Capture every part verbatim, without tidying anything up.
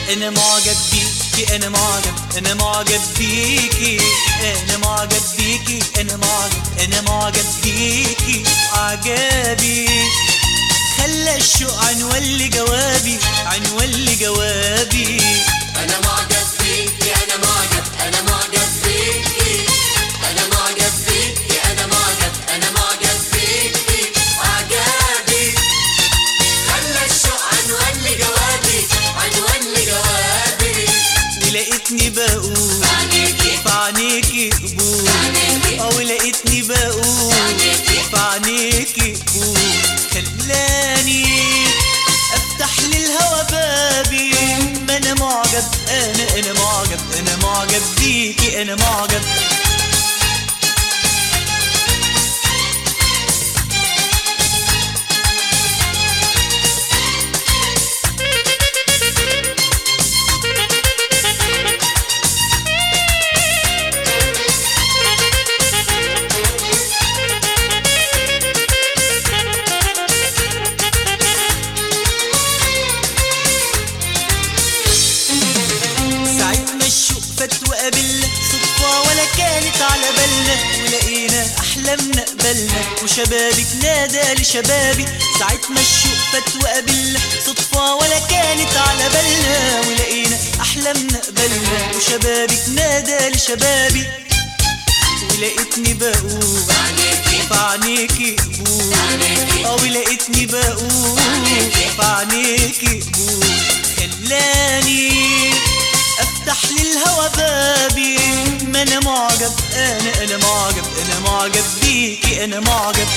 انا معجب بيكي، انا معجب، انا معجب بيكي، انا معجب بيكي، انا معجب، انا معجب بيكي. اعجابي خلى الشوق عنوان لجوابي، عنوان لجوابي. انا معجب بيكي، انا معجب، انا معجب بيكي، انا معجب بيكي، انا معجب، انا معجب بيكي. اعجابي خلى الشوق عنوان لجوابي، عنوان لجوابي. ولقيتني بقول فعنيكي، فعنيكي قبول، فعنيكي، او لقيتني بقول فعنيكي، فعنيكي قبول. خلاني افتح للهوى بابي، ما انا معجب، انا انا معجب، انا معجب بيكي، انا معجب. فات وقابلنا صدفة ولا كانت على بالنا، ولقينا أحلامنا قبلنا وشبابك نادى لشبابي. ساعة ما الشوق فات وقابلنا صدفة ولا كانت على بالنا، ولقينا أحلامنا قبلنا وشبابك نادى لشبابي. ولقيتني بقول فعنيكي قبول، اه ولقيتني بقول فعنيكي قبول. خلاني افتح للهوى بابي، ما انا معجب، انا انا معجب، انا معجب بيكي، انا معجب.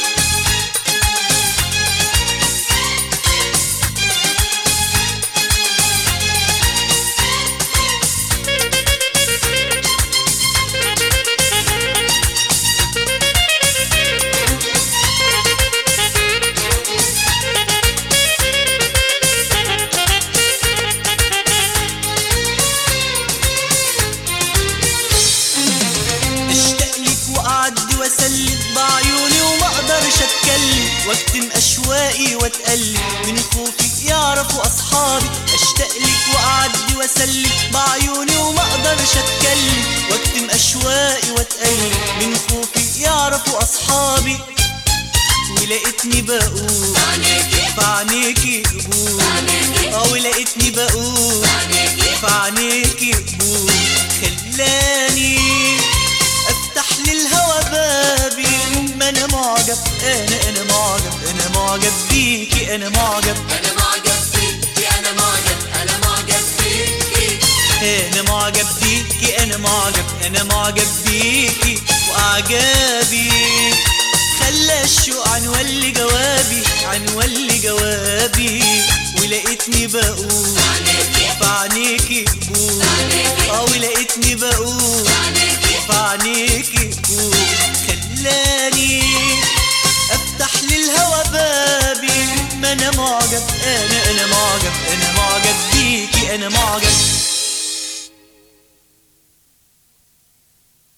واسلم بعيوني وما اقدرش اتكلم، واكتم اشواقي واتقلب من خوفي يعرفوا اصحابي. اشتاق لك واعدي واسلم بعيوني وما اقدرش اتكلم، واكتم اشواقي واتقلب من خوفي يعرفوا اصحابي. ولقيتني بقول فعنيكي قبول، اه ولقيتني بقول فعنيكي قبول. خلاني افتح للهوى بابي، ما انا معجب، انا انا معجب، انا معجب بيكي، انا معجب. انا معجب بيكي، انا معجب، انا معجب بيكي، انا معجب بيكي، انا معجب، انا معجب بيكي. واعجابي خلى الشوق عنوان لجوابي، عنوان لجوابي. ولقيتني بقول فعنيكي قبول، اه ولقيتني بقول فعنيكي قبول. خلاني افتح للهوى بابي، ما انا معجب، انا انا معجب، انا معجب بيكي، انا معجب.